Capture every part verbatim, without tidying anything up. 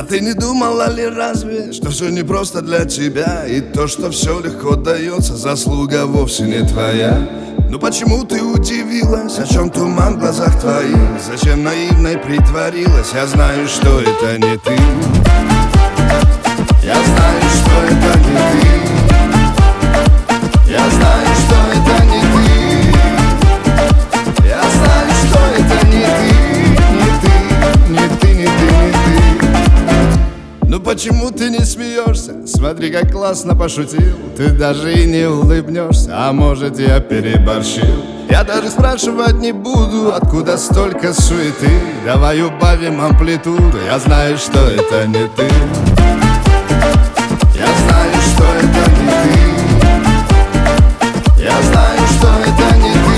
ты не думала ли разве, что все не просто для тебя? И то, что все легко дается, заслуга вовсе не твоя. Ну почему ты удивилась, о чем туман в глазах твоих? Зачем наивной притворилась? Я знаю, что это не ты. Я знаю, что это не ты. Я знаю, что это не ты. Я знаю, что это не ты. Не ты, не ты, не ты, не ты. Ну почему ты не смеешься? Смотри, как классно пошутил. Ты даже и не улыбнешься. А может, я переборщил? Я даже спрашивать не буду, откуда столько суеты. Давай убавим амплитуду. Я знаю, что это не ты. Я знаю, что это не ты. Я знаю, что это не ты.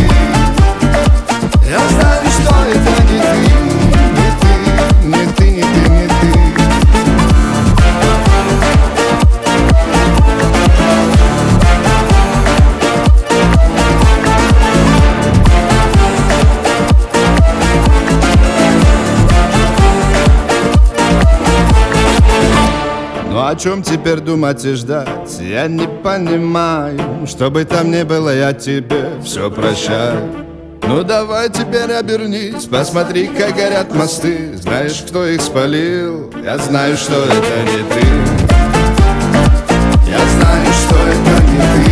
Я знаю, что это не ты. Не ты, не ты, не ты, не ты. Ну о чем теперь думать и ждать? Я не понимаю. Что бы там ни было, я тебе все прощаю. Ну давай теперь обернись, посмотри, как горят мосты. Знаешь, кто их спалил? Я знаю, что это не ты. Я знаю, что это не ты.